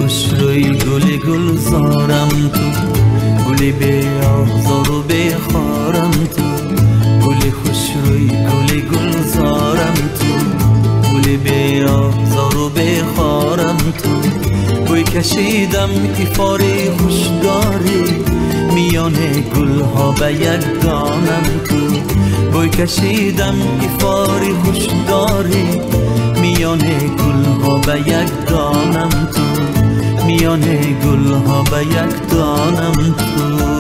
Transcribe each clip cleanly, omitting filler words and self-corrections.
خوش روی گل گلزارم تو، گل بی آزار و بی خارم تو. گل خوش روی گل گلزارم تو، گل بی آزار و بی خارم تو. بوی کشیدم ایفاری خوش داری، میان گل ها به یک دانم تو. بوی کشیدم ایفاری خوش داری، میان گل ها به یک دانم تو. میان گل ها به یک دانم تو.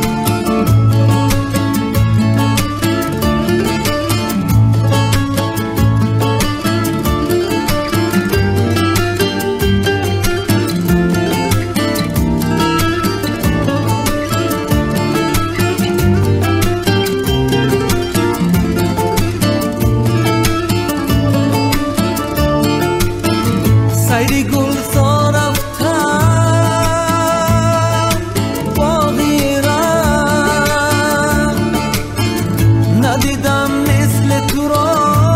سیری گل زار رفتم باغی را، ندیدم مثل تو را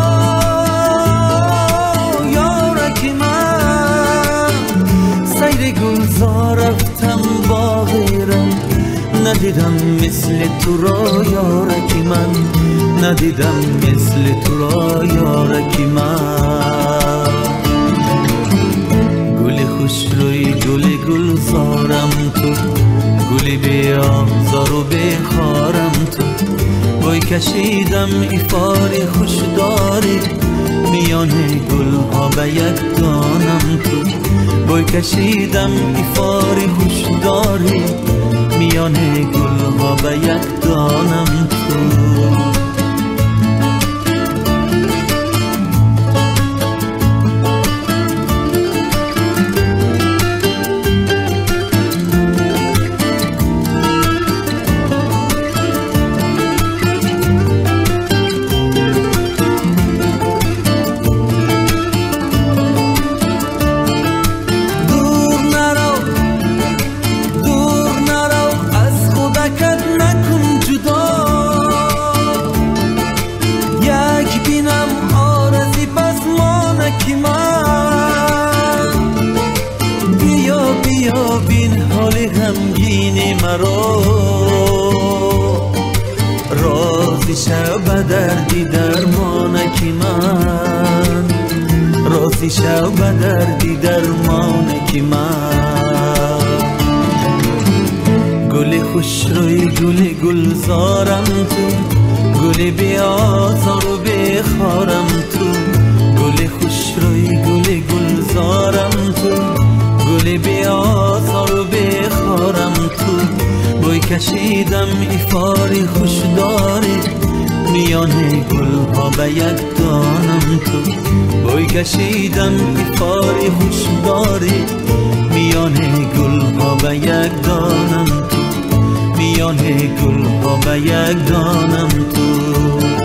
یارکی من. سیری گل زار رفتم باغی را، ندیدم مثل تو را یارکی من. ندیدم مثل تو را یارکی من. خوش روی گل گلزارم تو، گل بی آزار و بی خارم تو. بوی کشیدم ایفاری خوش داری، میان گل ها به یک دانم تو. بوی کشیدم ایفاری خوش داری، میان گل ها به یک دانم تو. بین حال غمگین مرا، راضی شو به دردی درمانکی من. راضی شو به دردی درمانکی من. گل خوش روی گل گلزارم تو، گل بی آزار و بی خارم تو. گل خوش روی گل گلزارم تو، گل بی آزار و بی خارم تو. بوی کشیدم ایفاری خوش داری، میان گل ها به یک دانم تو. بوی کشیدم ایفاری خوش داری، میان گل ها به یک دانم تو. میان گل ها به یک دانم تو.